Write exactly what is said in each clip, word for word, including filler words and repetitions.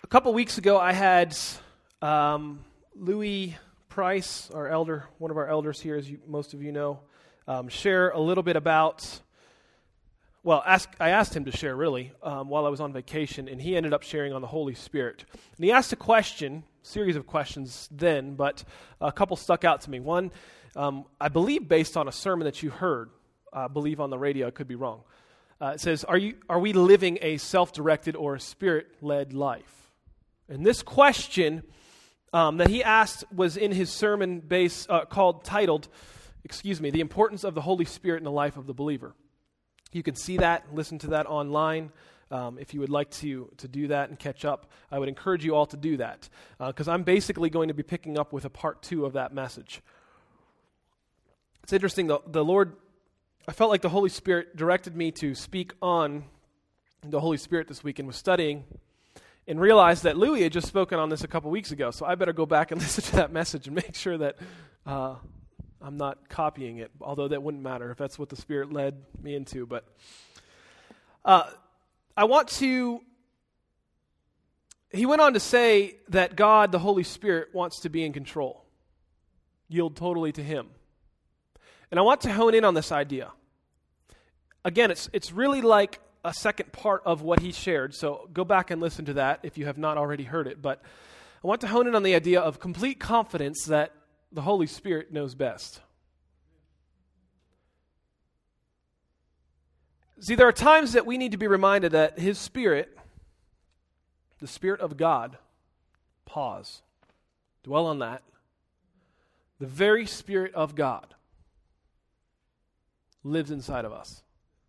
couple weeks ago, I had um, Louis Price, our elder, one of our elders here, as you, most of you know, um, share a little bit about, well, ask, I asked him to share, really, um, while I was on vacation, and he ended up sharing on the Holy Spirit. And he asked a question, series of questions then, but a couple stuck out to me. One, um, I believe based on a sermon that you heard, I uh, believe on the radio, I could be wrong. Uh, it says, are you are we living a self-directed or a spirit-led life? And this question um, that he asked was in his sermon base uh, called, titled, excuse me, The Importance of the Holy Spirit in the Life of the Believer. You can see that, listen to that online. Um, if you would like to, to do that and catch up, I would encourage you all to do that, because uh, I'm basically going to be picking up with a part two of that message. It's interesting, the, the Lord, I felt like the Holy Spirit directed me to speak on the Holy Spirit this week, and was studying and realized that Louis had just spoken on this a couple weeks ago, so I better go back and listen to that message and make sure that uh, I'm not copying it, although that wouldn't matter if that's what the Spirit led me into. But uh, I want to, he went on to say that God, the Holy Spirit, wants to be in control, yield totally to Him. And I want to hone in on this idea. Again, it's it's really like a second part of what he shared, so go back and listen to that if you have not already heard it. But I want to hone in on the idea of complete confidence that the Holy Spirit knows best. See, there are times that we need to be reminded that His Spirit, the Spirit of God, pause, dwell on that, the very Spirit of God lives inside of us.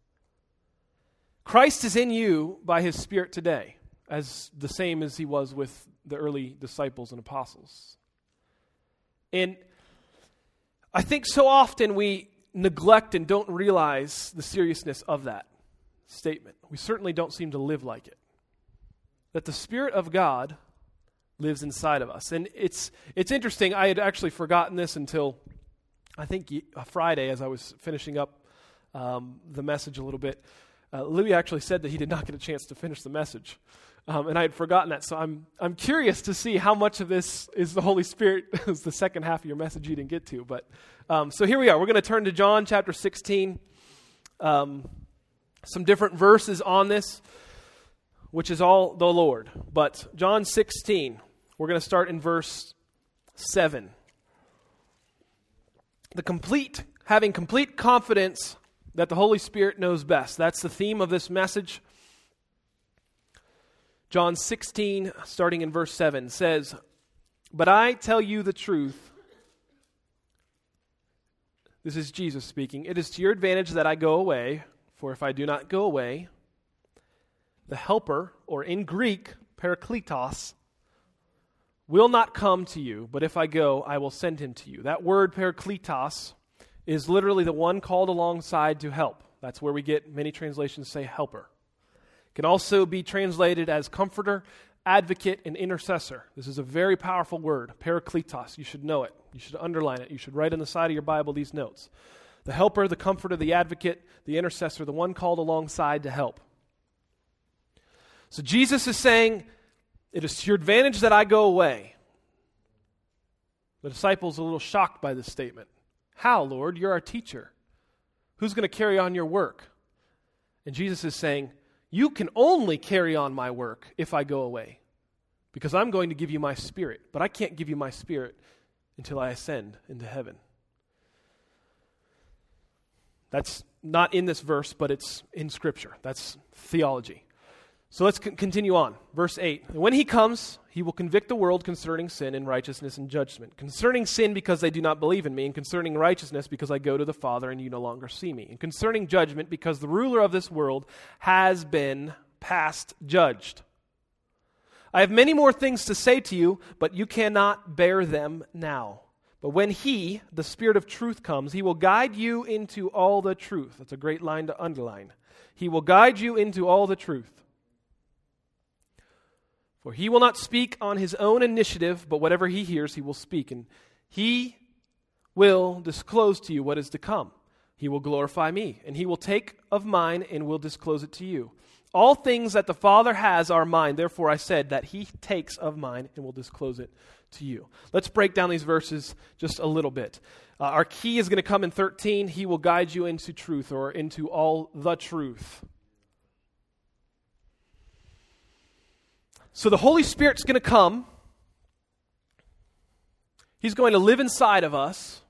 Christ is in you by His Spirit today, as the same as He was with the early disciples and apostles. And I think so often we neglect and don't realize the seriousness of that statement. We certainly don't seem to live like it. That the Spirit of God lives inside of us. And it's it's interesting, I had actually forgotten this until I think Friday as I was finishing up um, the message a little bit. Uh, Louis actually said that he did not get a chance to finish the message. Um, and I had forgotten that, so I'm I'm curious to see how much of this is the Holy Spirit, is the second half of your message you didn't get to. But um, so here we are. We're going to turn to John chapter sixteen. Um, some different verses on this, which is all the Lord. But John sixteen, we're going to start in verse seven. The complete, having complete confidence that the Holy Spirit knows best. That's the theme of this message. John sixteen, starting in verse seven, says, "But I tell you the truth." This is Jesus speaking. "It is to your advantage that I go away, for if I do not go away, the Helper," or in Greek, Parakletos, "will not come to you, but if I go, I will send him to you." That word Parakletos is literally the one called alongside to help. That's where we get many translations say helper. It can also be translated as comforter, advocate, and intercessor. This is a very powerful word, Parakletos. You should know it. You should underline it. You should write on the side of your Bible these notes. The helper, the comforter, the advocate, the intercessor, the one called alongside to help. So Jesus is saying, it is to your advantage that I go away. The disciples are a little shocked by this statement. "How, Lord? You're our teacher. Who's going to carry on your work?" And Jesus is saying, you can only carry on my work if I go away, because I'm going to give you my Spirit, but I can't give you my Spirit until I ascend into heaven. That's not in this verse, but it's in Scripture. That's theology. So let's c- continue on. Verse eight. "And when He comes, He will convict the world concerning sin and righteousness and judgment. Concerning sin, because they do not believe in me, and concerning righteousness, because I go to the Father and you no longer see me. And concerning judgment, because the ruler of this world has been past judged. I have many more things to say to you, but you cannot bear them now. But when He, the Spirit of truth, comes, He will guide you into all the truth." That's a great line to underline. "He will guide you into all the truth. For He will not speak on His own initiative, but whatever He hears, He will speak. And He will disclose to you what is to come. He will glorify me, and He will take of mine and will disclose it to you. All things that the Father has are mine. Therefore I said that he takes of mine and will disclose it to you. Let's break down these verses just a little bit. Uh, our key is going to come in thirteen. He will guide you into truth, or into all the truth. So the Holy Spirit's going to come. He's going to live inside of us.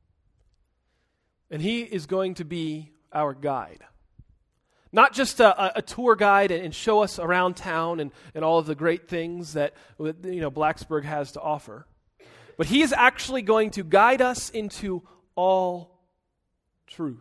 And he is going to be our guide. Not just a, a tour guide and, and show us around town and, and all of the great things that you know Blacksburg has to offer. But he is actually going to guide us into all truth.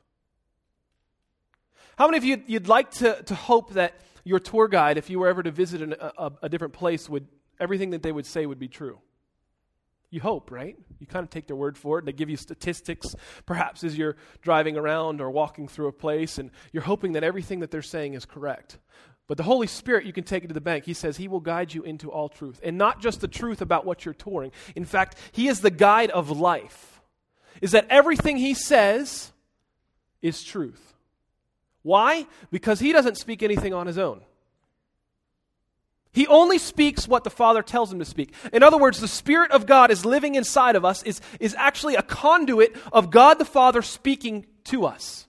How many of you you'd like to, to hope that your tour guide, if you were ever to visit an, a, a different place, would everything that they would say would be true? You hope, right? You kind of take their word for it. They give you statistics, perhaps as you're driving around or walking through a place, and you're hoping that everything that they're saying is correct. But the Holy Spirit, you can take it to the bank. He says he will guide you into all truth. And not just the truth about what you're touring. In fact, he is the guide of life. Is that everything he says is truth. Why? Because he doesn't speak anything on his own. He only speaks what the Father tells him to speak. In other words, the Spirit of God is living inside of us, is, is actually a conduit of God the Father speaking to us.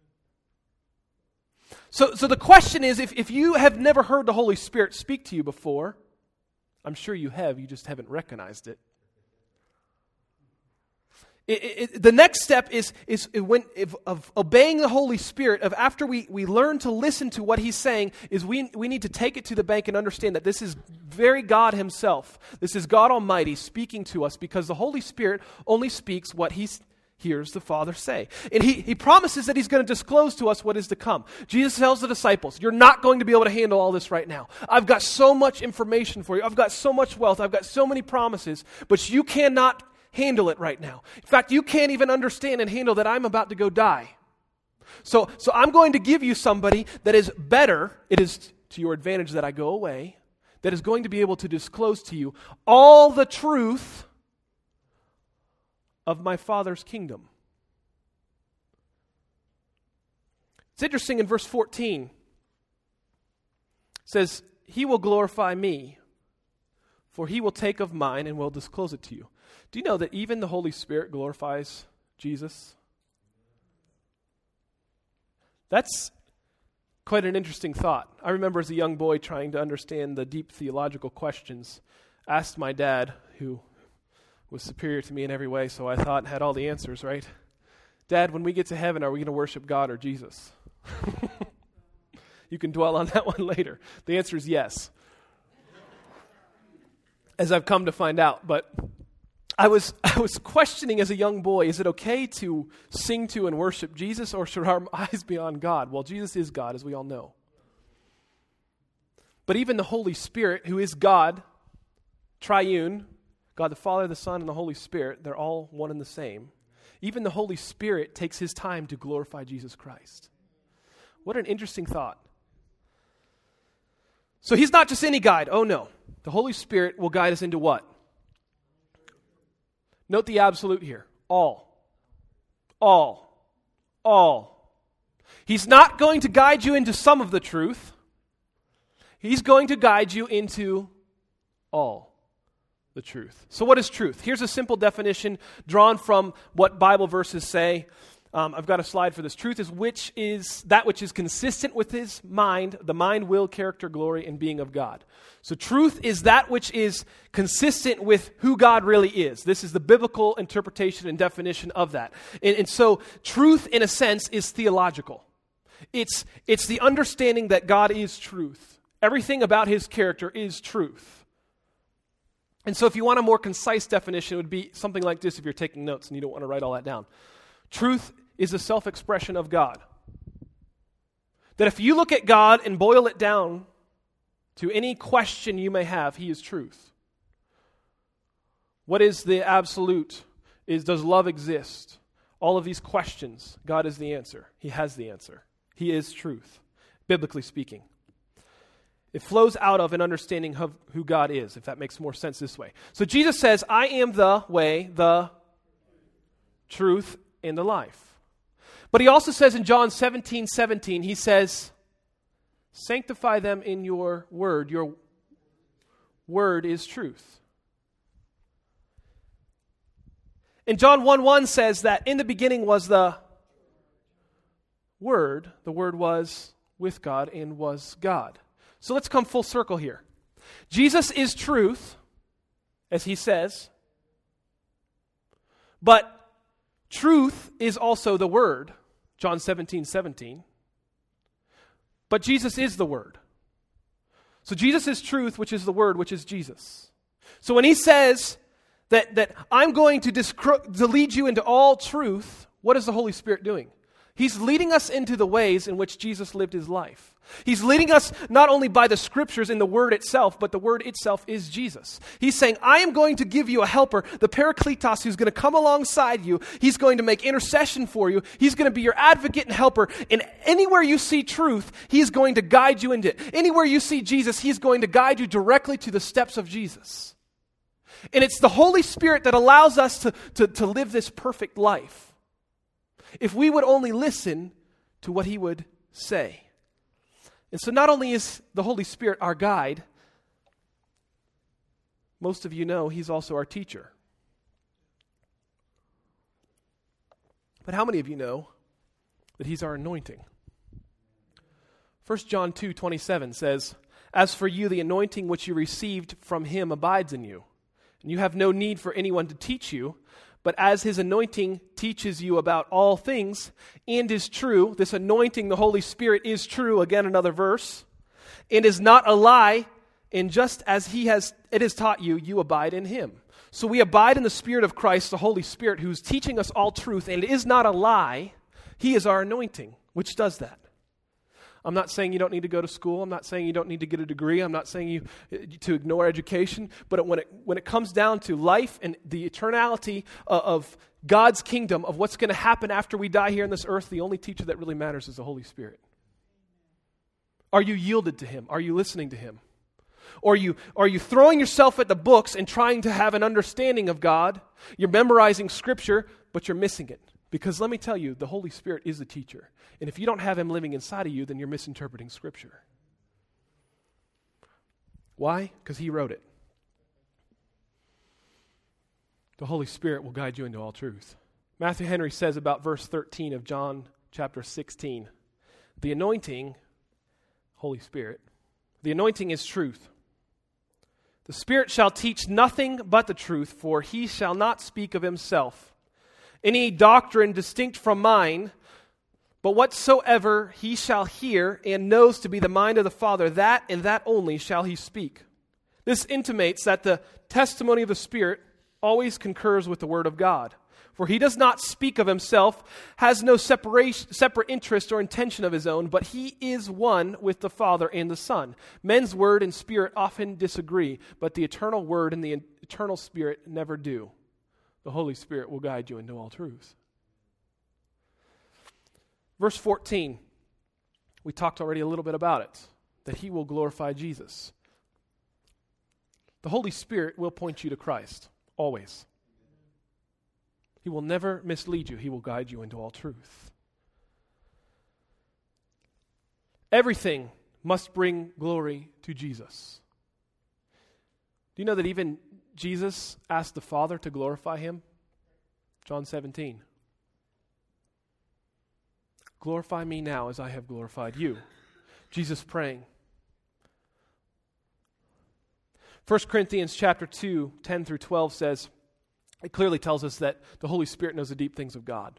So, so the question is, if, if you have never heard the Holy Spirit speak to you before, I'm sure you have, you just haven't recognized it. It, it, the next step is, is when, if, of obeying the Holy Spirit, of after we, we learn to listen to what he's saying, is we, we need to take it to the bank and understand that this is very God himself. This is God Almighty speaking to us, because the Holy Spirit only speaks what he hears the Father say. And he, he promises that he's going to disclose to us what is to come. Jesus tells the disciples, you're not going to be able to handle all this right now. I've got so much information for you. I've got so much wealth. I've got so many promises, but you cannot handle it right now. In fact, you can't even understand and handle that I'm about to go die. So, so I'm going to give you somebody that is better. It is to your advantage that I go away, that is going to be able to disclose to you all the truth of my Father's kingdom. It's interesting in verse fourteen. It says, he will glorify me, for he will take of mine and will disclose it to you. Do you know that even the Holy Spirit glorifies Jesus? That's quite an interesting thought. I remember as a young boy trying to understand the deep theological questions, asked my dad, who was superior to me in every way, so I thought had all the answers, right? Dad, when we get to heaven, are we going to worship God or Jesus? You can dwell on that one later. The answer is yes, as I've come to find out. But I was I was questioning as a young boy, is it okay to sing to and worship Jesus, or should our eyes be on God? Well, Jesus is God, as we all know. But even the Holy Spirit, who is God, triune, God the Father, the Son, and the Holy Spirit, they're all one and the same. Even the Holy Spirit takes his time to glorify Jesus Christ. What an interesting thought. So he's not just any guide. Oh no. The Holy Spirit will guide us into what? Note the absolute here. All. All. All. He's not going to guide you into some of the truth. He's going to guide you into all the truth. So what is truth? Here's a simple definition drawn from what Bible verses say. Um, I've got a slide for this. Truth is which is that which is consistent with his mind, the mind, will, character, glory, and being of God. So truth is that which is consistent with who God really is. This is the biblical interpretation and definition of that. And, and so truth, in a sense, is theological. It's, it's the understanding that God is truth. Everything about his character is truth. And so if you want a more concise definition, it would be something like this if you're taking notes and you don't want to write all that down. Truth is a self-expression of God. That if you look at God and boil it down to any question you may have, he is truth. What is the absolute? Is does love exist? All of these questions, God is the answer. He has the answer. He is truth, biblically speaking. It flows out of an understanding of who God is, if that makes more sense this way. So Jesus says, I am the way, the truth, and the life. But he also says in John seventeen seventeen, he says, Sanctify them in your word. Your word is truth. And John one one says that in the beginning was the Word. The Word was with God and was God. So let's come full circle here. Jesus is truth, as he says, but truth is also the Word, John seventeen seventeen. But Jesus is the Word. So Jesus is truth, which is the Word, which is Jesus. So when he says that, that I'm going to, discro- to lead you into all truth, what is the Holy Spirit doing? He's leading us into the ways in which Jesus lived his life. He's leading us not only by the Scriptures in the Word itself, but the Word itself is Jesus. He's saying, I am going to give you a helper, the Parakletos, who's going to come alongside you. He's going to make intercession for you. He's going to be your advocate and helper. And anywhere you see truth, he's going to guide you into it. Anywhere you see Jesus, he's going to guide you directly to the steps of Jesus. And it's the Holy Spirit that allows us to, to, to live this perfect life. If we would only listen to what he would say. And so not only is the Holy Spirit our guide, most of you know he's also our teacher. But how many of you know that he's our anointing? First John two twenty-seven says, as for you, the anointing which you received from him abides in you, and you have no need for anyone to teach you, but as his anointing teaches you about all things and is true, this anointing, the Holy Spirit, is true, again another verse, and is not a lie, and just as he has, it has taught you, you abide in him. So we abide in the Spirit of Christ, the Holy Spirit, who's teaching us all truth, and it is not a lie. He is our anointing, which does that. I'm not saying you don't need to go to school. I'm not saying you don't need to get a degree. I'm not saying you to ignore education. But when it when it comes down to life and the eternality of, of God's kingdom, of what's going to happen after we die here on this earth, the only teacher that really matters is the Holy Spirit. Are you yielded to him? Are you listening to him? Or are you, are you throwing yourself at the books and trying to have an understanding of God? You're memorizing Scripture, but you're missing it. Because let me tell you, the Holy Spirit is the teacher. And if you don't have him living inside of you, then you're misinterpreting Scripture. Why? Because he wrote it. The Holy Spirit will guide you into all truth. Matthew Henry says about verse thirteen of John chapter sixteen, the anointing, Holy Spirit, the anointing is truth. The Spirit shall teach nothing but the truth, for he shall not speak of himself. Any doctrine distinct from mine, but whatsoever he shall hear and knows to be the mind of the Father, that and that only shall he speak. This intimates that the testimony of the Spirit always concurs with the Word of God. For he does not speak of himself, has no separation, separate interest or intention of his own, but he is one with the Father and the Son. Men's word and spirit often disagree, but the eternal Word and the eternal Spirit never do. The Holy Spirit will guide you into all truth. Verse fourteen, we talked already a little bit about it, that he will glorify Jesus. The Holy Spirit will point you to Christ, always. He will never mislead you. He will guide you into all truth. Everything must bring glory to Jesus. Do you know that even Jesus asked the Father to glorify him? John seventeen. Glorify me now as I have glorified you. Jesus praying. First Corinthians chapter two, ten through twelve says, it clearly tells us that the Holy Spirit knows the deep things of God.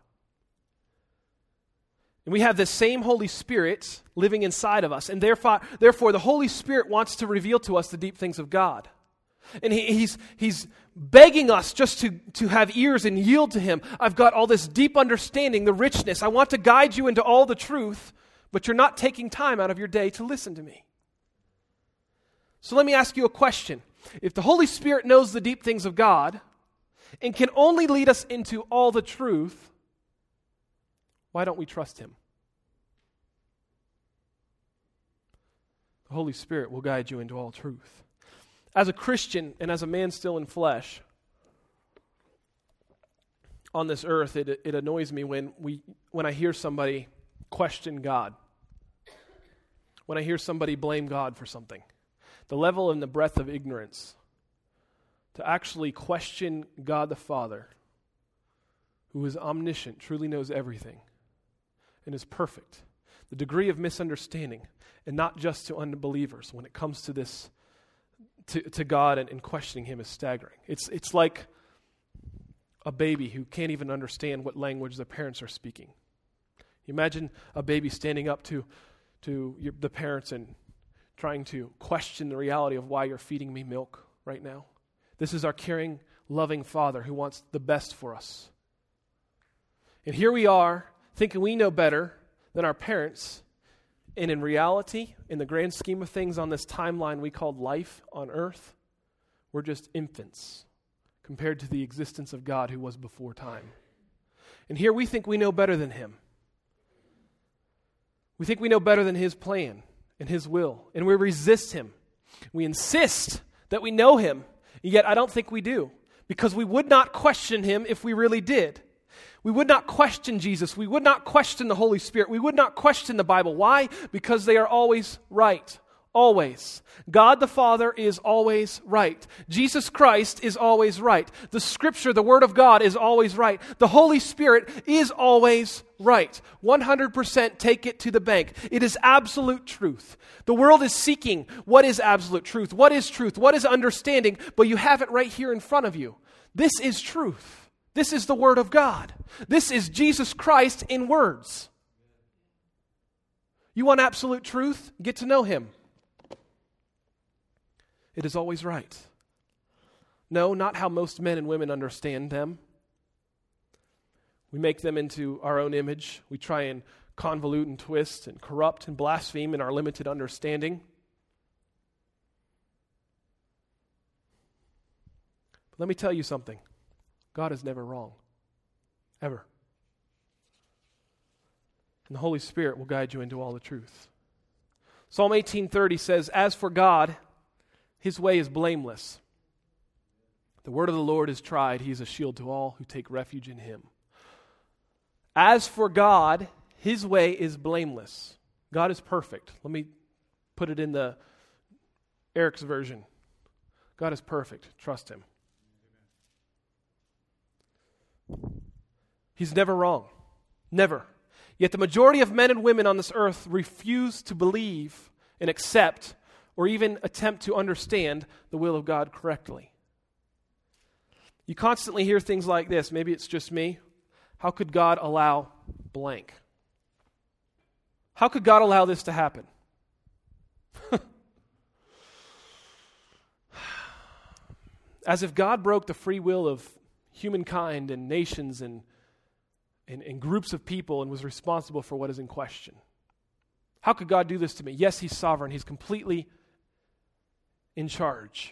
And we have this same Holy Spirit living inside of us. And therefore, therefore the Holy Spirit wants to reveal to us the deep things of God. And he, he's, he's begging us just to, to have ears and yield to him. I've got all this deep understanding, the richness. I want to guide you into all the truth, but you're not taking time out of your day to listen to me. So let me ask you a question. If the Holy Spirit knows the deep things of God and can only lead us into all the truth, why don't we trust him? The Holy Spirit will guide you into all truth. As a Christian and as a man still in flesh on this earth, it, it annoys me when we when I hear somebody question God. when I hear somebody blame God for something. The level and the breadth of ignorance to actually question God the Father, who is omniscient, truly knows everything, and is perfect. The degree of misunderstanding, and not just to unbelievers, when it comes to this, to, to God and, and questioning Him, is staggering. It's it's like a baby who can't even understand what language their parents are speaking. You imagine a baby standing up to to your, the parents and trying to question the reality of why you're feeding me milk right now. This is our caring, loving Father who wants the best for us. And here we are, thinking we know better than our parents, and in reality, in the grand scheme of things on this timeline we called life on earth, we're just infants compared to the existence of God who was before time. And here we think we know better than Him. We think we know better than His plan and His will, and we resist Him. We insist that we know Him, yet I don't think we do, because we would not question Him if we really did. We would not question Jesus. We would not question the Holy Spirit. We would not question the Bible. Why? Because they are always right. Always. God the Father is always right. Jesus Christ is always right. The Scripture, the Word of God, is always right. The Holy Spirit is always right. one hundred percent take it to the bank. It is absolute truth. The world is seeking what is absolute truth, what is truth, what is understanding, but you have it right here in front of you. This is truth. This is the Word of God. This is Jesus Christ in words. You want absolute truth? Get to know Him. It is always right. No, not how most men and women understand them. We make them into our own image. We try and convolute and twist and corrupt and blaspheme in our limited understanding. But let me tell you something. God is never wrong. Ever. And the Holy Spirit will guide you into all the truth. Psalm eighteen thirty says, "As for God, His way is blameless. The word of the Lord is tried. He is a shield to all who take refuge in Him." As for God, His way is blameless. God is perfect. Let me put it in the Eric's version. God is perfect. Trust Him. He's never wrong. Never. Yet the majority of men and women on this earth refuse to believe and accept or even attempt to understand the will of God correctly. You constantly hear things like this. Maybe it's just me. How could God allow blank? How could God allow this to happen? As if God broke the free will of humankind and nations and, and, and groups of people and was responsible for what is in question. How could God do this to me? Yes, He's sovereign. He's completely in charge.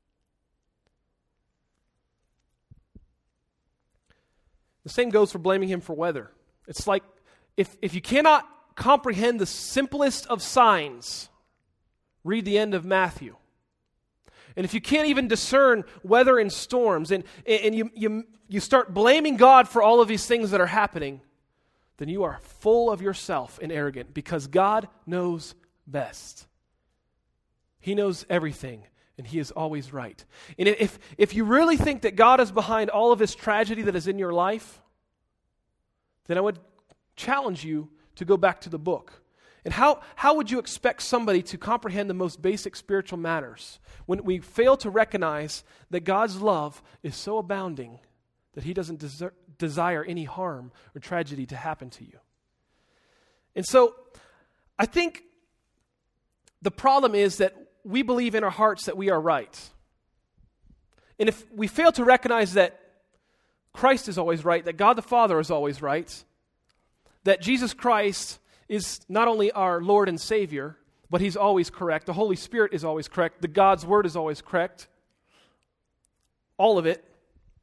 The same goes for blaming Him for weather. It's like if, if you cannot comprehend the simplest of signs, read the end of Matthew. And if you can't even discern weather and storms, and, and you, you, you start blaming God for all of these things that are happening, then you are full of yourself and arrogant, because God knows best. He knows everything, and He is always right. And if, if you really think that God is behind all of this tragedy that is in your life, then I would challenge you to go back to the book. And how, how would you expect somebody to comprehend the most basic spiritual matters when we fail to recognize that God's love is so abounding that He doesn't deser- desire any harm or tragedy to happen to you? And so I think the problem is that we believe in our hearts that we are right. And if we fail to recognize that Christ is always right, that God the Father is always right, that Jesus Christ is not only our Lord and Savior, but He's always correct. The Holy Spirit is always correct. The God's Word is always correct. All of it.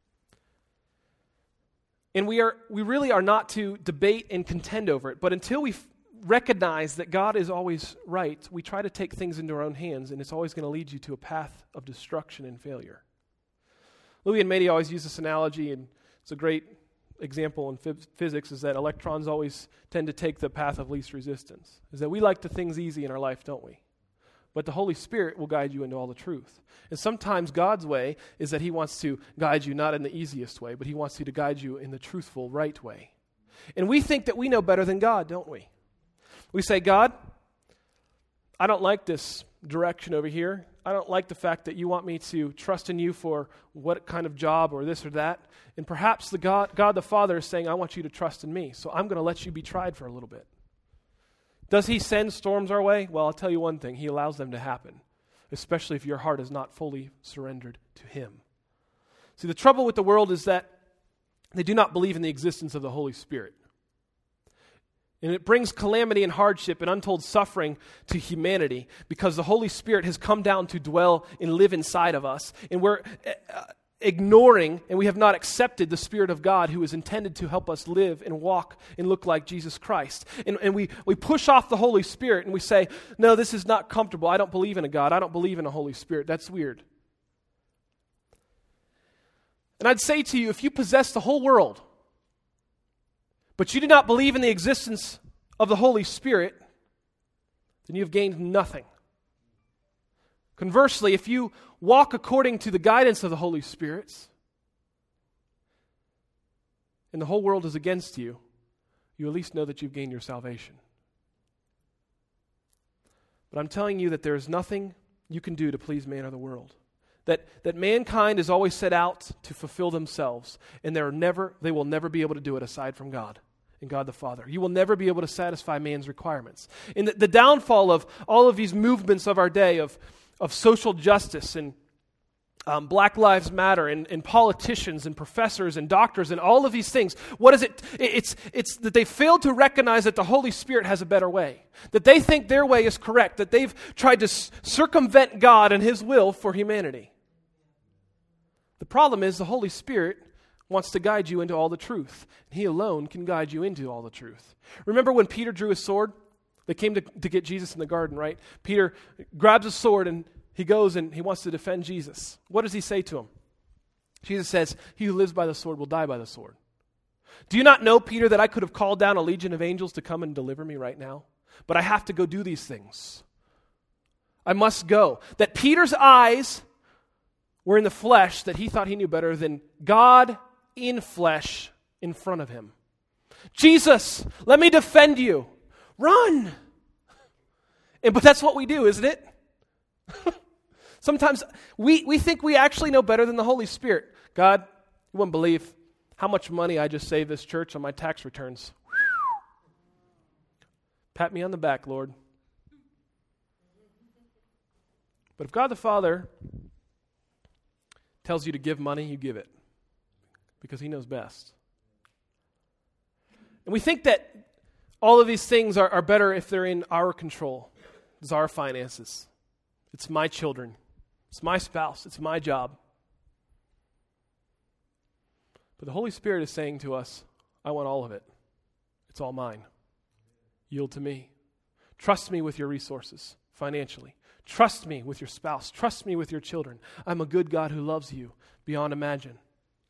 And we are we really are not to debate and contend over it. But until we f- recognize that God is always right, we try to take things into our own hands, and it's always going to lead you to a path of destruction and failure. Louis and Mady always use this analogy, and it's a great example in phys- physics is that electrons always tend to take the path of least resistance. Is that we like the things easy in our life, don't we? But the Holy Spirit will guide you into all the truth. And sometimes God's way is that he wants to guide you not in the easiest way, but he wants you to guide you in the truthful, right way. And we think that we know better than God, don't we? We say, God, I don't like this direction over here. I don't like the fact that you want me to trust in you for what kind of job or this or that. And perhaps the God, God the Father is saying, I want you to trust in me, so I'm going to let you be tried for a little bit. Does he send storms our way? Well, I'll tell you one thing. He allows them to happen, especially if your heart is not fully surrendered to him. See, the trouble with the world is that they do not believe in the existence of the Holy Spirit. And it brings calamity and hardship and untold suffering to humanity because the Holy Spirit has come down to dwell and live inside of us. And we're uh, ignoring and we have not accepted the Spirit of God who is intended to help us live and walk and look like Jesus Christ. And, and we, we push off the Holy Spirit and we say, no, this is not comfortable. I don't believe in a God. I don't believe in a Holy Spirit. That's weird. And I'd say to you, if you possess the whole world, but you do not believe in the existence of the Holy Spirit, then you have gained nothing. Conversely, if you walk according to the guidance of the Holy Spirit, and the whole world is against you, you at least know that you've gained your salvation. But I'm telling you that there is nothing you can do to please man or the world. That, that mankind is always set out to fulfill themselves, and they're never, they will never be able to do it aside from God and God the Father. You will never be able to satisfy man's requirements. And the, the downfall of all of these movements of our day of, of social justice and um, Black Lives Matter and, and politicians and professors and doctors and all of these things, what is it? It's, it's that they failed to recognize that the Holy Spirit has a better way. That they think their way is correct. That they've tried to s- circumvent God and his will for humanity. The problem is the Holy Spirit wants to guide you into all the truth. He alone can guide you into all the truth. Remember when Peter drew his sword? They came to, to get Jesus in the garden, right? Peter grabs a sword and he goes and he wants to defend Jesus. What does he say to him? Jesus says, he who lives by the sword will die by the sword. Do you not know, Peter, that I could have called down a legion of angels to come and deliver me right now? But I have to go do these things. I must go. That Peter's eyes were in the flesh, that he thought he knew better than God in flesh in front of him. Jesus, let me defend you. Run. And, but that's what we do, isn't it? Sometimes we, we think we actually know better than the Holy Spirit. God, you wouldn't believe how much money I just saved this church on my tax returns. Pat me on the back, Lord. But if God the Father tells you to give money, you give it. Because he knows best. And we think that all of these things are, are better if they're in our control. It's our finances. It's my children. It's my spouse. It's my job. But the Holy Spirit is saying to us, I want all of it. It's all mine. Yield to me. Trust me with your resources financially. Trust me with your spouse. Trust me with your children. I'm a good God who loves you beyond imagine.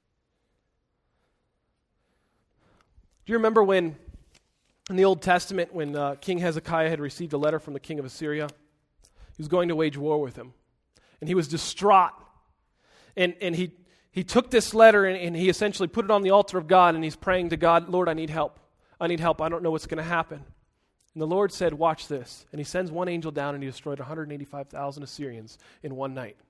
Do you remember when, in the Old Testament, when uh, King Hezekiah had received a letter from the king of Assyria? He was going to wage war with him. And he was distraught. And, and he, he took this letter and, and he essentially put it on the altar of God and he's praying to God, Lord, I need help. I need help. I don't know what's going to happen. And the Lord said, watch this. And he sends one angel down and he destroyed one hundred eighty-five thousand Assyrians in one night.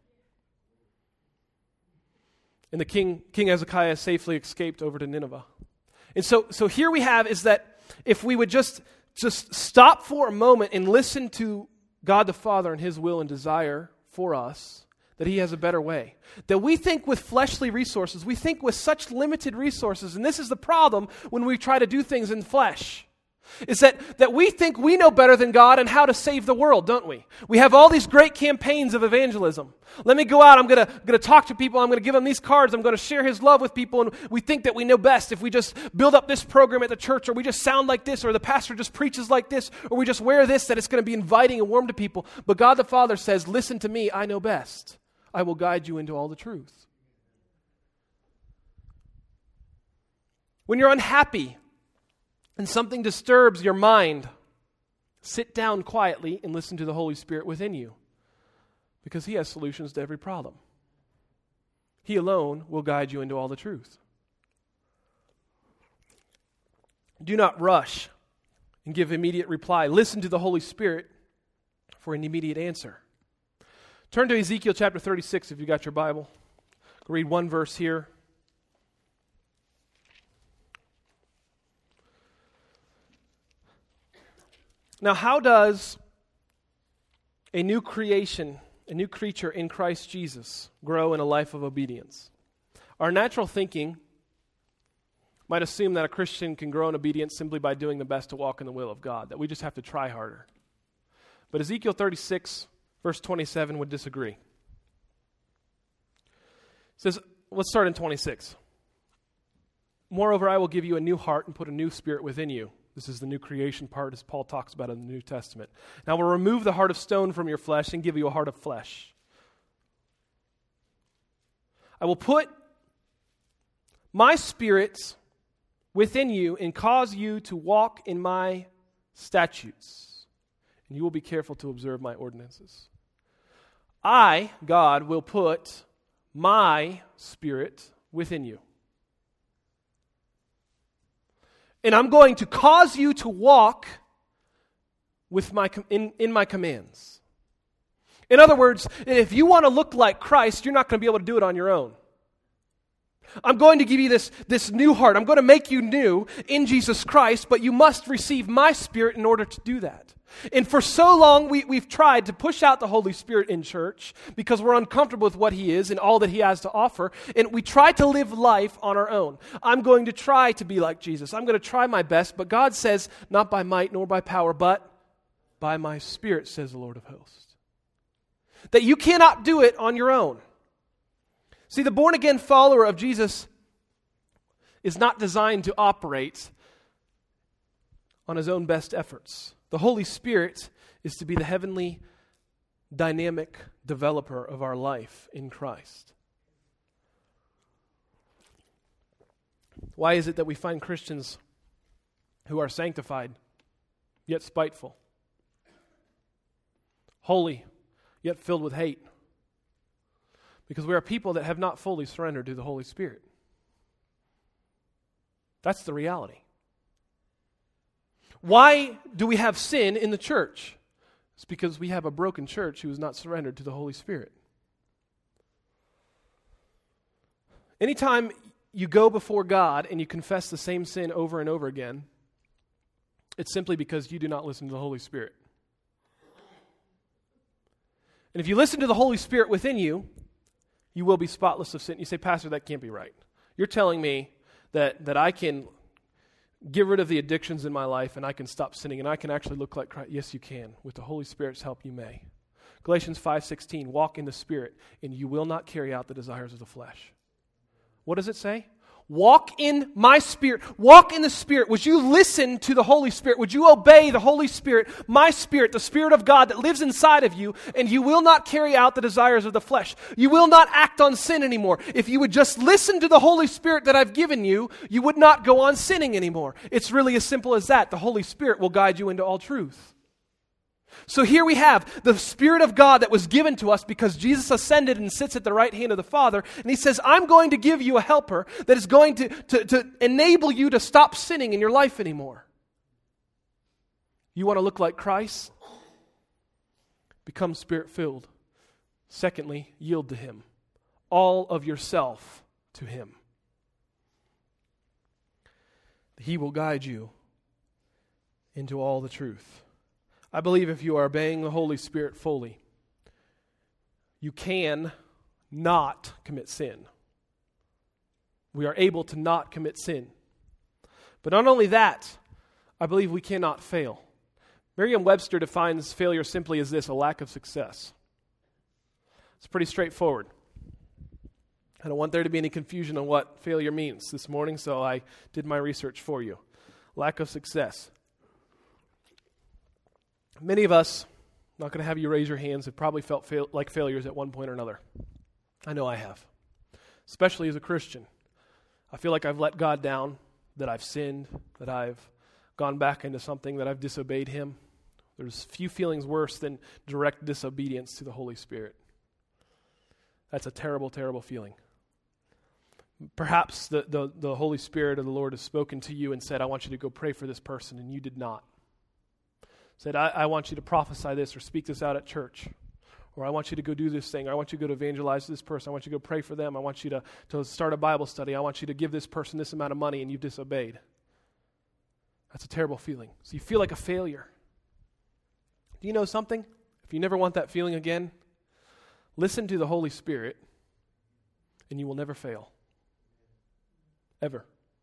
And the king, King Hezekiah safely escaped over to Nineveh. And so, so here we have is that if we would just, just stop for a moment and listen to God the Father and his will and desire for us, that he has a better way. That we think with fleshly resources, we think with such limited resources, and this is the problem when we try to do things in flesh, is that, that we think we know better than God and how to save the world, don't we? We have all these great campaigns of evangelism. Let me go out, I'm going to going to talk to people, I'm going to give them these cards, I'm going to share his love with people, and we think that we know best if we just build up this program at the church, or we just sound like this, or the pastor just preaches like this, or we just wear this, that it's going to be inviting and warm to people. But God the Father says, listen to me, I know best. I will guide you into all the truth. When you're unhappy and something disturbs your mind, sit down quietly and listen to the Holy Spirit within you, because He has solutions to every problem. He alone will guide you into all the truth. Do not rush and give immediate reply. Listen to the Holy Spirit for an immediate answer. Turn to Ezekiel chapter thirty-six if you got your Bible. I'll read one verse here. Now, how does a new creation, a new creature in Christ Jesus, grow in a life of obedience? Our natural thinking might assume that a Christian can grow in obedience simply by doing the best to walk in the will of God, that we just have to try harder. But Ezekiel thirty-six, verse twenty-seven would disagree. It says, let's start in twenty-six. Moreover, I will give you a new heart and put a new spirit within you. This is the new creation part, as Paul talks about in the New Testament. And I will remove the heart of stone from your flesh and give you a heart of flesh. I will put my spirit within you and cause you to walk in my statutes, and you will be careful to observe my ordinances. I, God, will put my spirit within you. And I'm going to cause you to walk with my in, in my commands. In other words, if you want to look like Christ, you're not going to be able to do it on your own. I'm going to give you this, this new heart. I'm going to make you new in Jesus Christ, but you must receive my Spirit in order to do that. And for so long, we, we've tried to push out the Holy Spirit in church because we're uncomfortable with what He is and all that He has to offer. And we try to live life on our own. I'm going to try to be like Jesus. I'm going to try my best, but God says, not by might nor by power, but by my Spirit, says the Lord of hosts. That you cannot do it on your own. See, the born-again follower of Jesus is not designed to operate on his own best efforts. The Holy Spirit is to be the heavenly, dynamic developer of our life in Christ. Why is it that we find Christians who are sanctified, yet spiteful, holy, yet filled with hate? Because we are people that have not fully surrendered to the Holy Spirit. That's the reality. Why do we have sin in the church? It's because we have a broken church who is not surrendered to the Holy Spirit. Anytime you go before God and you confess the same sin over and over again, it's simply because you do not listen to the Holy Spirit. And if you listen to the Holy Spirit within you, you will be spotless of sin. You say, Pastor, that can't be right. You're telling me that, that I can get rid of the addictions in my life and I can stop sinning and I can actually look like Christ. Yes, you can. With the Holy Spirit's help, you may. Galatians five sixteen, walk in the Spirit and you will not carry out the desires of the flesh. What does it say? Walk in my Spirit. Walk in the Spirit. Would you listen to the Holy Spirit? Would you obey the Holy Spirit, my Spirit, the Spirit of God that lives inside of you, and you will not carry out the desires of the flesh. You will not act on sin anymore. If you would just listen to the Holy Spirit that I've given you, you would not go on sinning anymore. It's really as simple as that. The Holy Spirit will guide you into all truth. So here we have the Spirit of God that was given to us because Jesus ascended and sits at the right hand of the Father. And He says, I'm going to give you a helper that is going to, to, to enable you to stop sinning in your life anymore. You want to look like Christ? Become Spirit-filled. Secondly, yield to Him. All of yourself to Him. He will guide you into all the truth. I believe if you are obeying the Holy Spirit fully, you can not commit sin. We are able to not commit sin. But not only that, I believe we cannot fail. Merriam-Webster defines failure simply as this, a lack of success. It's pretty straightforward. I don't want there to be any confusion on what failure means this morning, so I did my research for you. Lack of success. Many of us, I'm not going to have you raise your hands, have probably felt fail- like failures at one point or another. I know I have. Especially as a Christian. I feel like I've let God down that I've sinned, that I've gone back into something, that I've disobeyed him. There's few feelings worse than direct disobedience to the Holy Spirit. That's a terrible, terrible feeling. Perhaps the, the, the Holy Spirit of the Lord has spoken to you and said, I want you to go pray for this person, and you did not. Said, I, I want you to prophesy this or speak this out at church. Or I want you to go do this thing. Or I want you to go to evangelize this person. I want you to go pray for them. I want you to, to start a Bible study. I want you to give this person this amount of money, and you've disobeyed. That's a terrible feeling. So you feel like a failure. Do you know something? If you never want that feeling again, listen to the Holy Spirit, and you will never fail. Ever.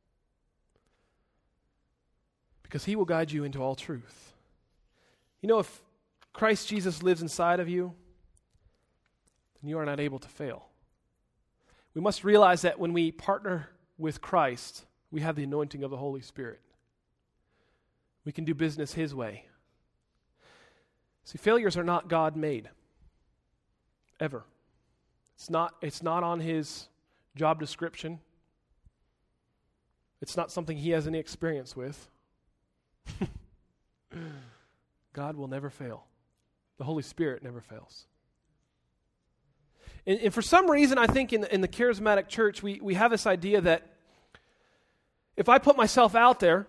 Because he will guide you into all truth. You know, if Christ Jesus lives inside of you, then you are not able to fail. We must realize that when we partner with Christ, we have the anointing of the Holy Spirit. We can do business his way. See, failures are not God-made. Ever. It's not, it's not on his job description. It's not something he has any experience with. God will never fail. The Holy Spirit never fails. And, and for some reason, I think in the, in the charismatic church, we, we have this idea that if I put myself out there,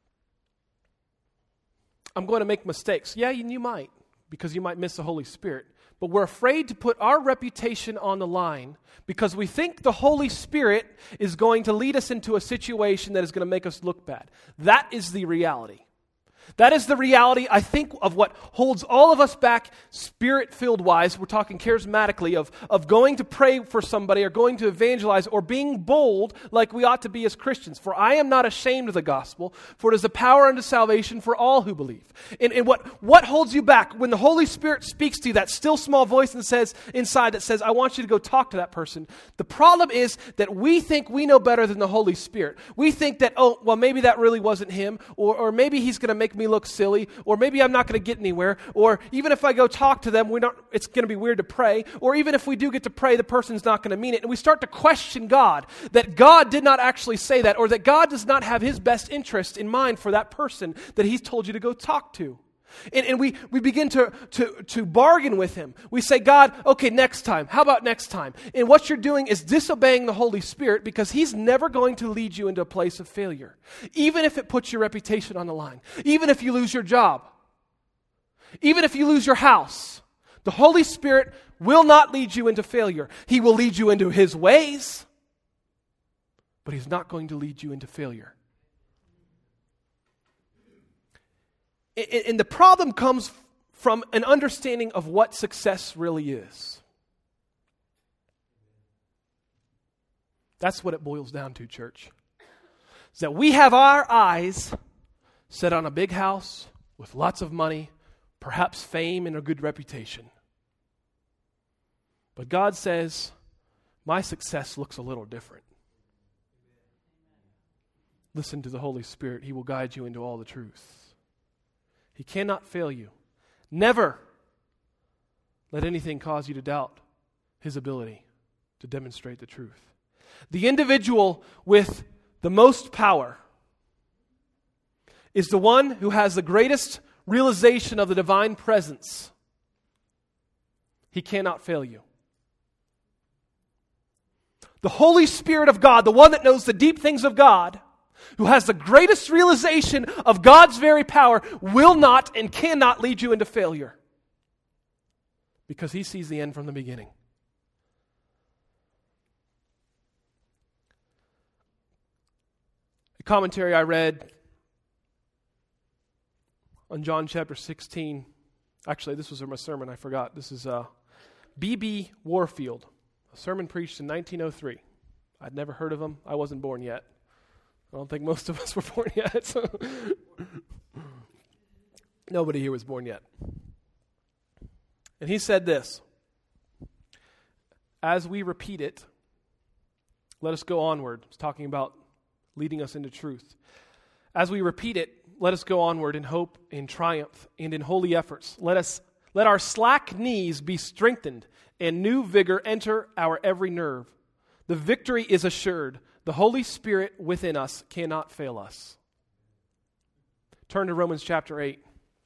I'm going to make mistakes. Yeah, you, you might, because you might miss the Holy Spirit. But we're afraid to put our reputation on the line because we think the Holy Spirit is going to lead us into a situation that is going to make us look bad. That is the reality. That is the reality, I think, of what holds all of us back spirit-filled wise. We're talking charismatically of, of going to pray for somebody or going to evangelize or being bold like we ought to be as Christians. For I am not ashamed of the gospel, for it is the power unto salvation for all who believe. And, and what, what holds you back when the Holy Spirit speaks to you, that still small voice and says inside that says, I want you to go talk to that person. The problem is that we think we know better than the Holy Spirit. We think that, oh, well, maybe that really wasn't him, or, or maybe he's going to make me look silly, or maybe I'm not going to get anywhere, or even if I go talk to them, we're not, it's going to be weird to pray, or even if we do get to pray, the person's not going to mean it. And we start to question God, that God did not actually say that, or that God does not have his best interest in mind for that person that he's told you to go talk to. And, and we, we begin to, to, to bargain with him. We say, God, okay, next time. How about next time? And what you're doing is disobeying the Holy Spirit because he's never going to lead you into a place of failure. Even if it puts your reputation on the line. Even if you lose your job. Even if you lose your house. The Holy Spirit will not lead you into failure. He will lead you into his ways. But he's not going to lead you into failure. And the problem comes from an understanding of what success really is. That's what it boils down to, church. Is that we have our eyes set on a big house with lots of money, perhaps fame and a good reputation. But God says, my success looks a little different. Listen to the Holy Spirit. He will guide you into all the truth. He cannot fail you. Never let anything cause you to doubt his ability to demonstrate the truth. The individual with the most power is the one who has the greatest realization of the divine presence. He cannot fail you. The Holy Spirit of God, the one that knows the deep things of God, who has the greatest realization of God's very power, will not and cannot lead you into failure. Because he sees the end from the beginning. A commentary I read on John chapter sixteen. Actually, this was from a sermon, I forgot. This is uh, B B Warfield, a sermon preached in nineteen oh three. I'd never heard of him. I wasn't born yet. I don't think most of us were born yet. So. Nobody here was born yet. And he said this, as we repeat it, let us go onward. He's talking about leading us into truth. As we repeat it, let us go onward in hope, in triumph, and in holy efforts. Let us let our slack knees be strengthened, and new vigor enter our every nerve. The victory is assured. The Holy Spirit within us cannot fail us. Turn to Romans chapter eight.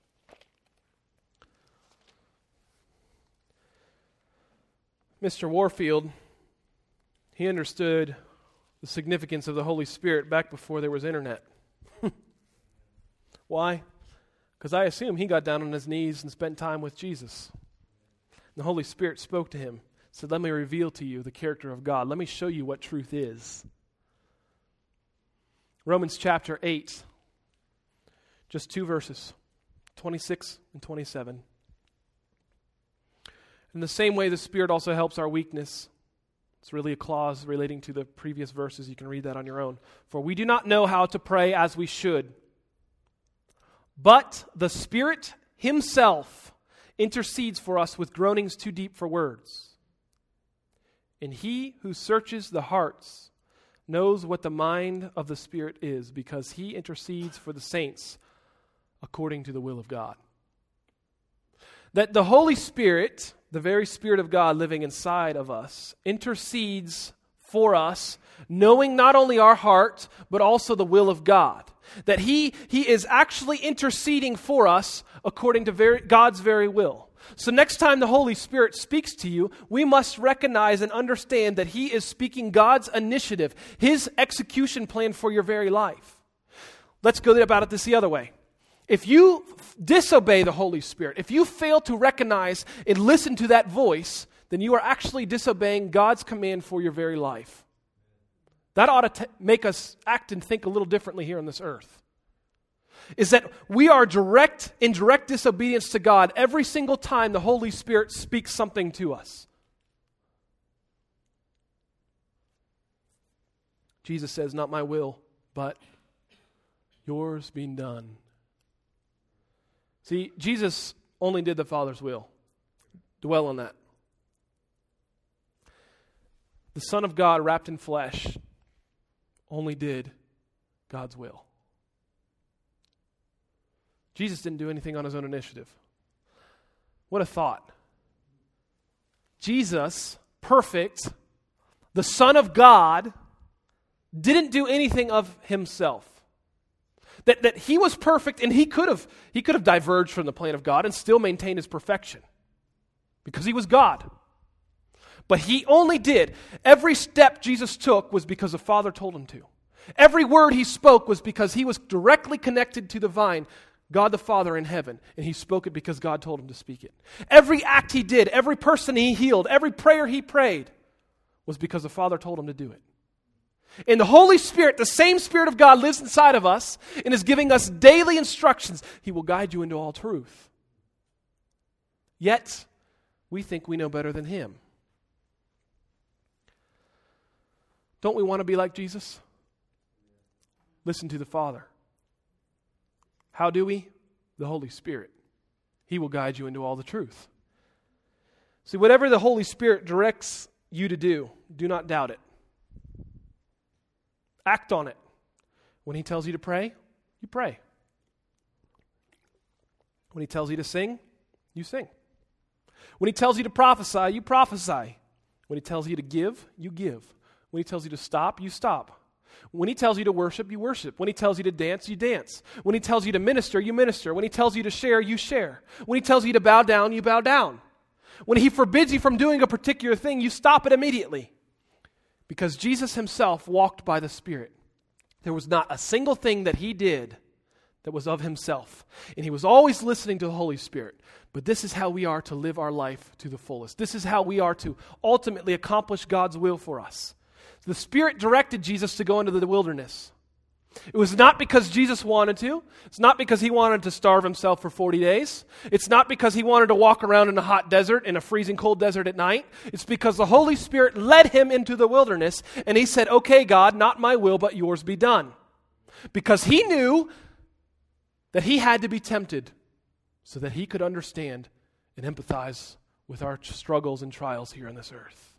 Mister Warfield, he understood the significance of the Holy Spirit back before there was internet. Why? Because I assume he got down on his knees and spent time with Jesus. The Holy Spirit spoke to him, said, let me reveal to you the character of God. Let me show you what truth is. Romans chapter eight, just two verses, twenty-six and twenty-seven. In the same way, the Spirit also helps our weakness. It's really a clause relating to the previous verses. You can read that on your own. For we do not know how to pray as we should, but the Spirit Himself intercedes for us with groanings too deep for words. And He who searches the hearts knows what the mind of the Spirit is, because He intercedes for the saints according to the will of God. That the Holy Spirit, the very Spirit of God living inside of us, intercedes for us, knowing not only our heart, but also the will of God. That He, he is actually interceding for us according to very, God's very will. So next time the Holy Spirit speaks to you, we must recognize and understand that He is speaking God's initiative, His execution plan for your very life. Let's go about it this the other way. If you disobey the Holy Spirit, if you fail to recognize and listen to that voice, then you are actually disobeying God's command for your very life. That ought to t- make us act and think a little differently here on this earth. Is that we are direct in direct disobedience to God every single time the Holy Spirit speaks something to us. Jesus says, not my will, but yours being done. See, Jesus only did the Father's will. Dwell on that. The Son of God, wrapped in flesh, only did God's will. Jesus didn't do anything on His own initiative. What a thought. Jesus, perfect, the Son of God, didn't do anything of Himself. That, that He was perfect, and he could have he could have diverged from the plan of God and still maintained His perfection because He was God. But He only did. Every step Jesus took was because the Father told Him to. Every word He spoke was because He was directly connected to the vine, God the Father in heaven, and He spoke it because God told Him to speak it. Every act He did, every person He healed, every prayer He prayed was because the Father told Him to do it. And the Holy Spirit, the same Spirit of God, lives inside of us and is giving us daily instructions. He will guide you into all truth. Yet, we think we know better than Him. Don't we want to be like Jesus? Listen to the Father. How do we? The Holy Spirit. He will guide you into all the truth. See, whatever the Holy Spirit directs you to do, do not doubt it. Act on it. When He tells you to pray, you pray. When He tells you to sing, you sing. When He tells you to prophesy, you prophesy. When He tells you to give, you give. When He tells you to stop, you stop. When He tells you to worship, you worship. When He tells you to dance, you dance. When He tells you to minister, you minister. When He tells you to share, you share. When He tells you to bow down, you bow down. When He forbids you from doing a particular thing, you stop it immediately. Because Jesus Himself walked by the Spirit. There was not a single thing that He did that was of Himself. And He was always listening to the Holy Spirit. But this is how we are to live our life to the fullest. This is how we are to ultimately accomplish God's will for us. The Spirit directed Jesus to go into the wilderness. It was not because Jesus wanted to. It's not because He wanted to starve Himself for forty days. It's not because He wanted to walk around in a hot desert, in a freezing cold desert at night. It's because the Holy Spirit led Him into the wilderness, and He said, okay, God, not my will, but yours be done. Because He knew that He had to be tempted so that He could understand and empathize with our struggles and trials here on this earth.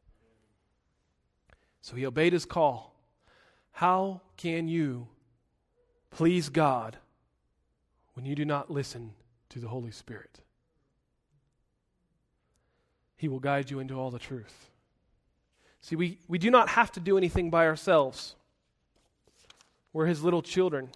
So He obeyed His call. How can you please God when you do not listen to the Holy Spirit? He will guide you into all the truth. See, we, we do not have to do anything by ourselves. We're his little children.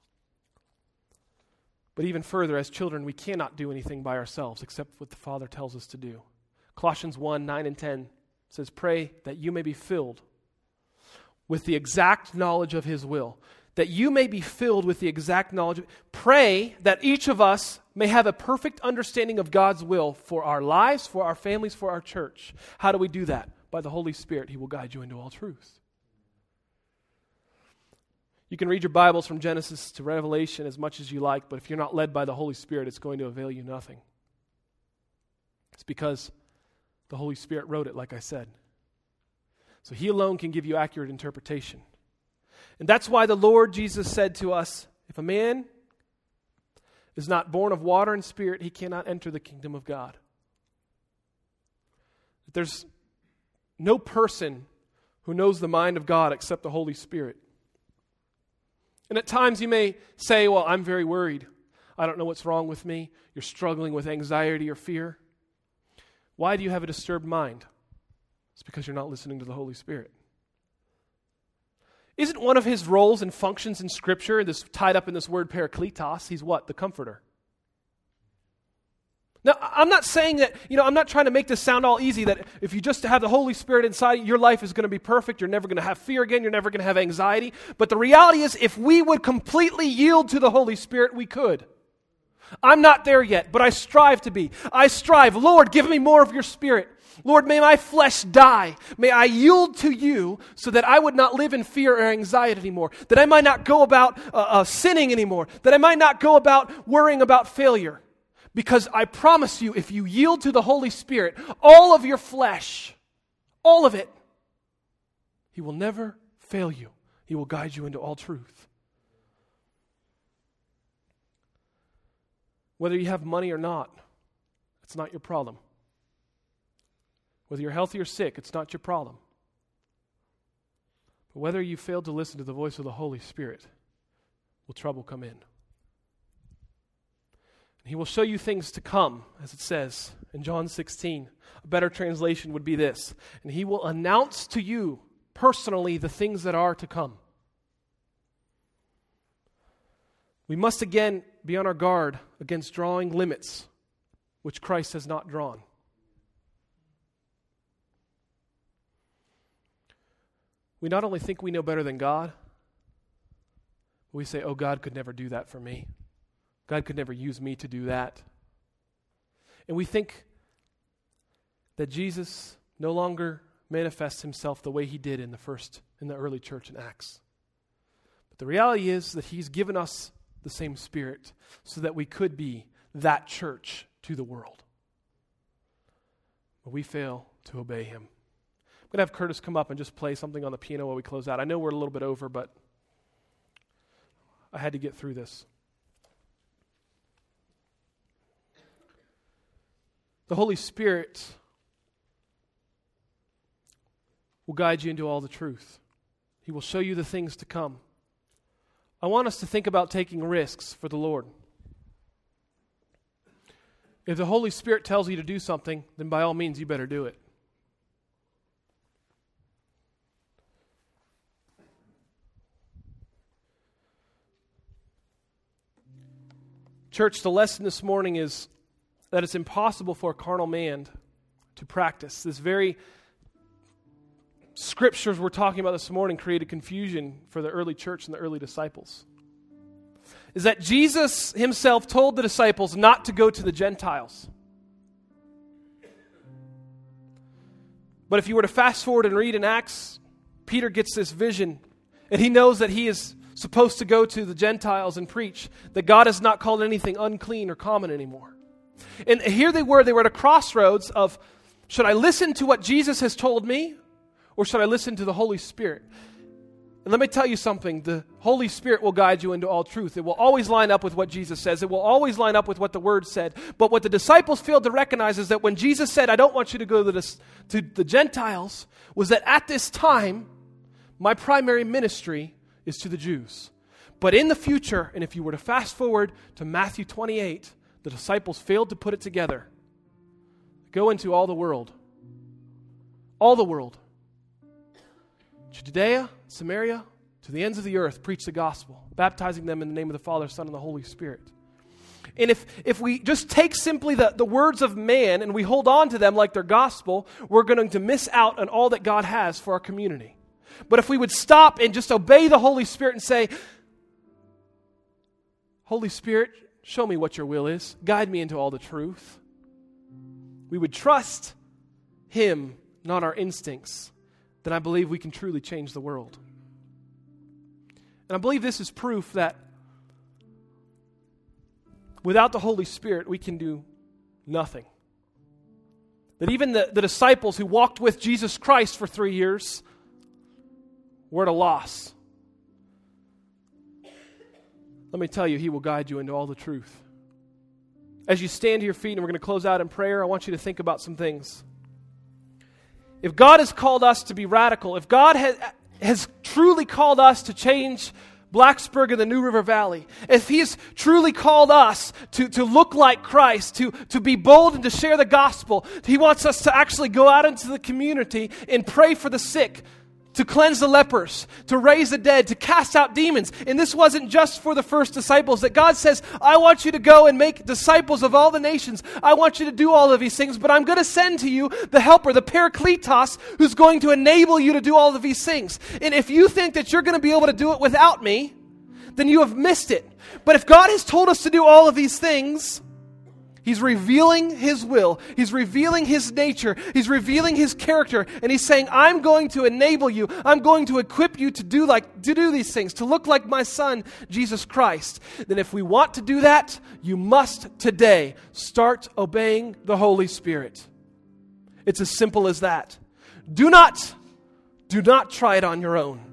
But even further, as children, we cannot do anything by ourselves except what the Father tells us to do. Colossians one, nine and ten says, pray that you may be filled with the exact knowledge of his will. That you may be filled with the exact knowledge. Of, pray that each of us may have a perfect understanding of God's will for our lives, for our families, for our church. How do we do that? By the Holy Spirit. He will guide you into all truth. You can read your Bibles from Genesis to Revelation as much as you like, but if you're not led by the Holy Spirit, it's going to avail you nothing. It's because the Holy Spirit wrote it, like I said. So he alone can give you accurate interpretation. And that's why the Lord Jesus said to us, if a man is not born of water and spirit, he cannot enter the kingdom of God. There's no person who knows the mind of God except the Holy Spirit. And at times you may say, well, I'm very worried. I don't know what's wrong with me. You're struggling with anxiety or fear. Why do you have a disturbed mind? It's because you're not listening to the Holy Spirit. Isn't one of his roles and functions in Scripture, this tied up in this word parakletos, he's what? The comforter. Now, I'm not saying that, you know, I'm not trying to make this sound all easy, that if you just have the Holy Spirit inside, your life is going to be perfect, you're never going to have fear again, you're never going to have anxiety. But the reality is, if we would completely yield to the Holy Spirit, we could. I'm not there yet, but I strive to be. I strive, Lord, give me more of your Spirit. Lord, may my flesh die. May I yield to you so that I would not live in fear or anxiety anymore. That I might not go about uh, uh, sinning anymore. That I might not go about worrying about failure. Because I promise you, if you yield to the Holy Spirit, all of your flesh, all of it, he will never fail you. He will guide you into all truth. Whether you have money or not, it's not your problem. Whether you're healthy or sick, it's not your problem. But whether you fail to listen to the voice of the Holy Spirit, will trouble come in. He will show you things to come, as it says in John sixteen. A better translation would be this. And he will announce to you personally the things that are to come. We must again be on our guard against drawing limits which Christ has not drawn. We not only think we know better than God, but we say, oh, God could never do that for me. God could never use me to do that. And we think that Jesus no longer manifests himself the way he did in the first, in the early church in Acts. But the reality is that he's given us the same Spirit so that we could be that church to the world. But we fail to obey him. I'm going to have Curtis come up and just play something on the piano while we close out. I know we're a little bit over, but I had to get through this. The Holy Spirit will guide you into all the truth. He will show you the things to come. I want us to think about taking risks for the Lord. If the Holy Spirit tells you to do something, then by all means you better do it. Church, the lesson this morning is that it's impossible for a carnal man to practice. This very scriptures we're talking about this morning created confusion for the early church and the early disciples. Is that Jesus himself told the disciples not to go to the Gentiles. But if you were to fast forward and read in Acts, Peter gets this vision, and he knows that he is supposed to go to the Gentiles and preach that God has not called anything unclean or common anymore. And here they were, they were at a crossroads of, should I listen to what Jesus has told me, or should I listen to the Holy Spirit? And let me tell you something, the Holy Spirit will guide you into all truth. It will always line up with what Jesus says. It will always line up with what the Word said. But what the disciples failed to recognize is that when Jesus said, I don't want you to go to the, to the Gentiles, was that at this time, my primary ministry is to the Jews. But in the future, and if you were to fast forward to Matthew twenty-eight, the disciples failed to put it together. Go into all the world. All the world. Judea, Samaria, to the ends of the earth, preach the gospel, baptizing them in the name of the Father, Son, and the Holy Spirit. And if, if we just take simply the, the words of man and we hold on to them like they're gospel, we're going to miss out on all that God has for our community. But if we would stop and just obey the Holy Spirit and say, Holy Spirit, show me what your will is. Guide me into all the truth. We would trust Him, not our instincts. Then I believe we can truly change the world. And I believe this is proof that without the Holy Spirit, we can do nothing. That even the, the disciples who walked with Jesus Christ for three years were at a loss. Let me tell you, He will guide you into all the truth. As you stand to your feet and we're going to close out in prayer, I want you to think about some things. If God has called us to be radical, if God has, has truly called us to change Blacksburg and the New River Valley, if He's truly called us to, to look like Christ, to, to be bold and to share the gospel, He wants us to actually go out into the community and pray for the sick, to cleanse the lepers, to raise the dead, to cast out demons. And this wasn't just for the first disciples, that God says, I want you to go and make disciples of all the nations. I want you to do all of these things, but I'm going to send to you the helper, the Parakletos, who's going to enable you to do all of these things. And if you think that you're going to be able to do it without me, then you have missed it. But if God has told us to do all of these things, He's revealing His will. He's revealing His nature. He's revealing His character. And He's saying, I'm going to enable you. I'm going to equip you to do like to do these things, to look like my Son, Jesus Christ. Then if we want to do that, you must today start obeying the Holy Spirit. It's as simple as that. Do not, do not try it on your own.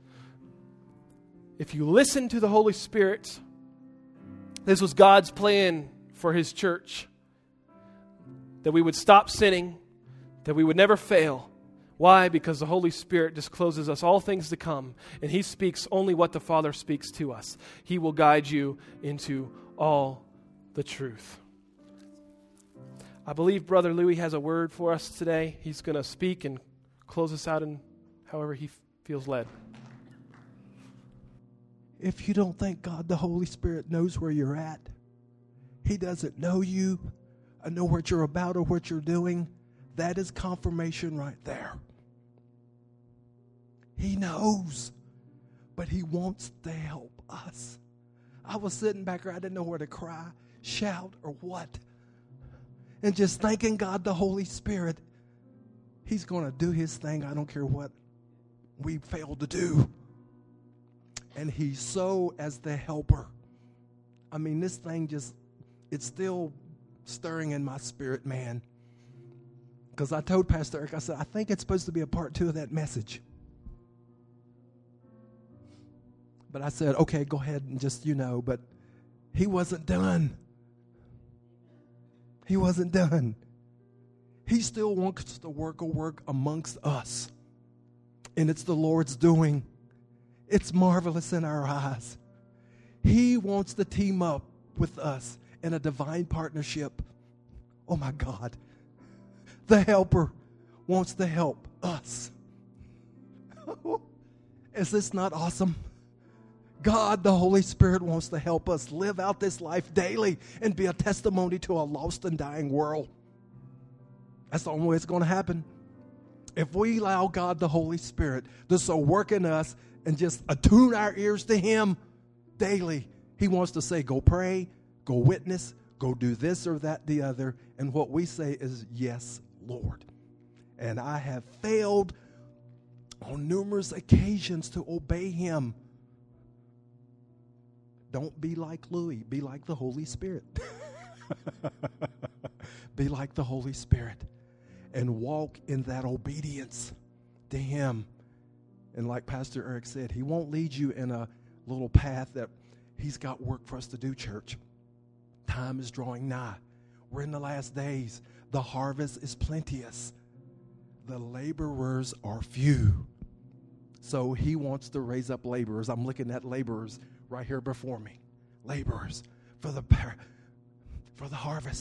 If you listen to the Holy Spirit, this was God's plan for His church, that we would stop sinning, that we would never fail. Why? Because the Holy Spirit discloses us all things to come, and He speaks only what the Father speaks to us. He will guide you into all the truth. I believe Brother Louis has a word for us today. He's going to speak and close us out in however he f- feels led. If you don't think God the Holy Spirit knows where you're at, He doesn't know you, or know what you're about or what you're doing, that is confirmation right there. He knows, but He wants to help us. I was sitting back there, I didn't know where to cry, shout, or what. And just thanking God the Holy Spirit, He's going to do His thing. I don't care what we fail to do. And He's so as the helper. I mean, this thing just, it's still stirring in my spirit, man. Because I told Pastor Eric, I said, I think it's supposed to be a part two of that message. But I said, okay, go ahead and just, you know, but He wasn't done. He wasn't done. He still wants to work a work amongst us. And it's the Lord's doing. It's marvelous in our eyes. He wants to team up with us in a divine partnership. Oh my God. The helper wants to help us. Is this not awesome? God, the Holy Spirit, wants to help us live out this life daily and be a testimony to a lost and dying world. That's the only way it's going to happen. If we allow God, the Holy Spirit, to so work in us and just attune our ears to Him daily, He wants to say, go pray, go witness, go do this or that, the other. And what we say is, yes, Lord. And I have failed on numerous occasions to obey Him. Don't be like Louis. Be like the Holy Spirit. Be like the Holy Spirit. And walk in that obedience to Him. And like Pastor Eric said, He won't lead you in a little path that He's got work for us to do, church. Time is drawing nigh. We're in the last days. The harvest is plenteous. The laborers are few. So He wants to raise up laborers. I'm looking at laborers right here before me. Laborers for the for the harvest.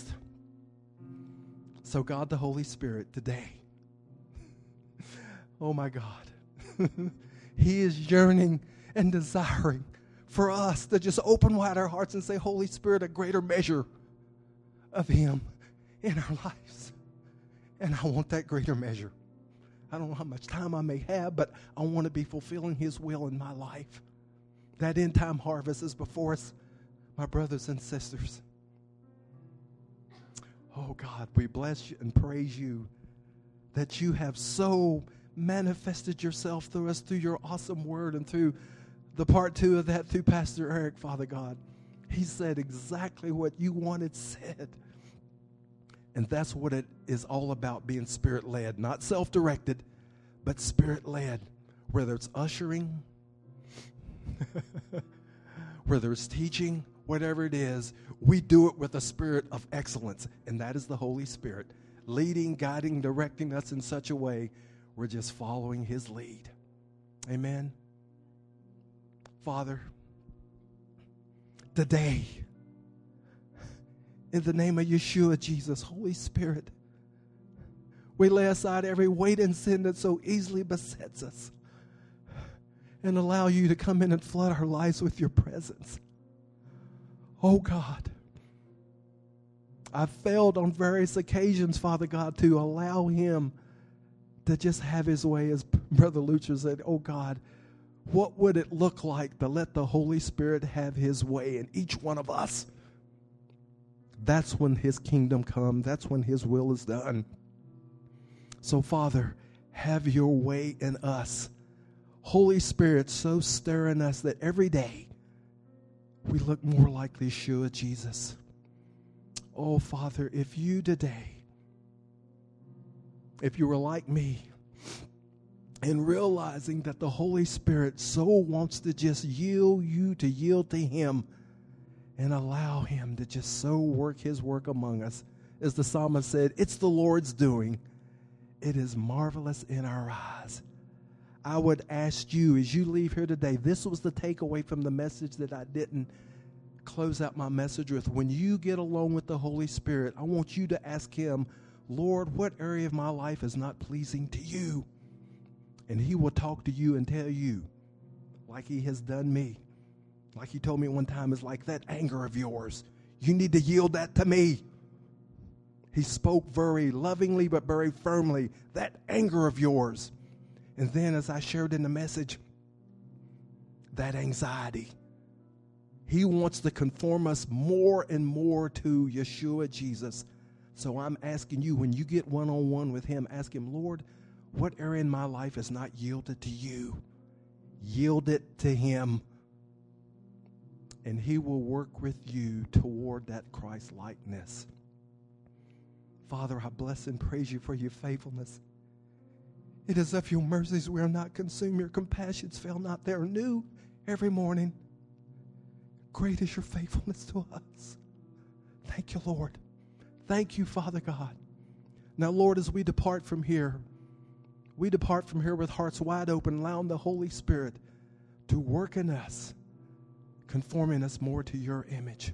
So God, the Holy Spirit, today, oh my God, He is yearning and desiring for us to just open wide our hearts and say, Holy Spirit, a greater measure of Him in our lives. And I want that greater measure. I don't know how much time I may have, but I want to be fulfilling His will in my life. That end time harvest is before us, my brothers and sisters. Oh God, we bless you and praise you that you have so manifested yourself through us, through your awesome word, and through the part two of that, through Pastor Eric, Father God. He said exactly what you wanted said. And that's what it is all about, being Spirit-led, not self-directed, but Spirit-led. Whether it's ushering, whether it's teaching, whatever it is, we do it with a spirit of excellence, and that is the Holy Spirit, leading, guiding, directing us in such a way we're just following His lead. Amen. Father, today, in the name of Yeshua, Jesus, Holy Spirit, we lay aside every weight and sin that so easily besets us and allow you to come in and flood our lives with your presence. Oh God, I've failed on various occasions, Father God, to allow Him to just have His way. As Brother Lucher said, oh God, what would it look like to let the Holy Spirit have His way in each one of us? That's when His kingdom comes. That's when His will is done. So, Father, have your way in us. Holy Spirit, so stir in us that every day we look more like Yeshua, Jesus. Oh, Father, if you today, if you were like me, and realizing that the Holy Spirit so wants to just yield you to yield to Him and allow Him to just so work His work among us. As the psalmist said, it's the Lord's doing. It is marvelous in our eyes. I would ask you, as you leave here today, this was the takeaway from the message that I didn't close out my message with. When you get alone with the Holy Spirit, I want you to ask Him, Lord, what area of my life is not pleasing to you? And He will talk to you and tell you, like He has done me. Like He told me one time, it's like that anger of yours. You need to yield that to me. He spoke very lovingly but very firmly, that anger of yours. And then, as I shared in the message, that anxiety. He wants to conform us more and more to Yeshua, Jesus. So I'm asking you, when you get one-on-one with Him, ask Him, Lord, what area in my life is not yielded to you? Yield it to Him. And He will work with you toward that Christ-likeness. Father, I bless and praise you for your faithfulness. It is of your mercies we are not consumed. Your compassions fail not. They are new every morning. Great is your faithfulness to us. Thank you, Lord. Thank you, Father God. Now, Lord, as we depart from here, we depart from here with hearts wide open, allowing the Holy Spirit to work in us, conforming us more to your image.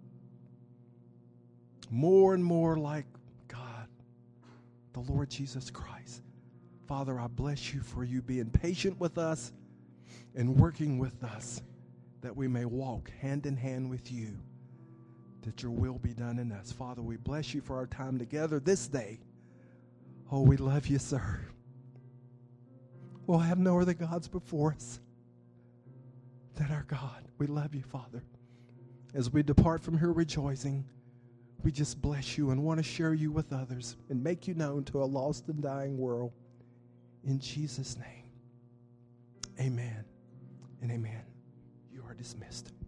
More and more like God, the Lord Jesus Christ. Father, I bless you for you being patient with us and working with us, that we may walk hand in hand with you, that your will be done in us. Father, we bless you for our time together this day. Oh, we love you, sir. We'll have no other gods before us than our God. We love you, Father. As we depart from here rejoicing, we just bless you and want to share you with others and make you known to a lost and dying world. In Jesus' name, amen and amen. You are dismissed.